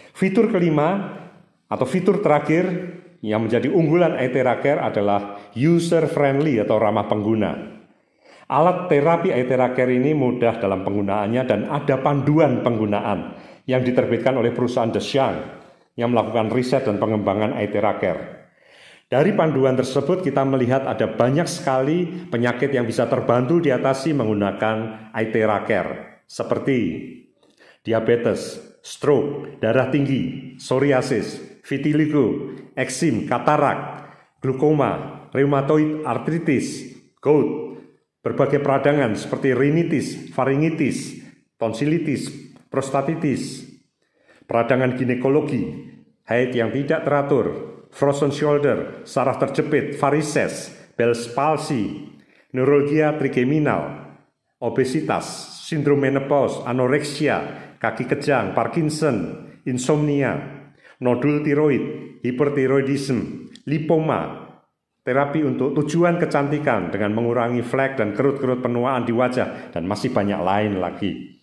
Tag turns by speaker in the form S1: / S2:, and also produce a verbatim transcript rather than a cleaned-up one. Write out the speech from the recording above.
S1: Fitur kelima atau fitur terakhir yang menjadi unggulan Aethera Care adalah user friendly atau ramah pengguna. Alat terapi Aethera Care ini mudah dalam penggunaannya dan ada panduan penggunaan yang diterbitkan oleh perusahaan The Shang yang melakukan riset dan pengembangan Aethera Care. Dari panduan tersebut kita melihat ada banyak sekali penyakit yang bisa terbantu diatasi menggunakan Aethera Care, seperti diabetes, stroke, darah tinggi, psoriasis, vitiligo, eksim, katarak, glukoma, rheumatoid arthritis, gout, berbagai peradangan seperti rinitis, faringitis, tonsilitis, prostatitis, peradangan ginekologi, haid yang tidak teratur, frozen shoulder, saraf terjepit, varises, Bell's palsy, neuralgia trigeminal, obesitas, sindrom menopause, anoreksia, kaki kejang, Parkinson, insomnia, nodul tiroid, hipertiroidisme, lipoma, terapi untuk tujuan kecantikan dengan mengurangi flek dan kerut-kerut penuaan di wajah, dan masih banyak lain lagi.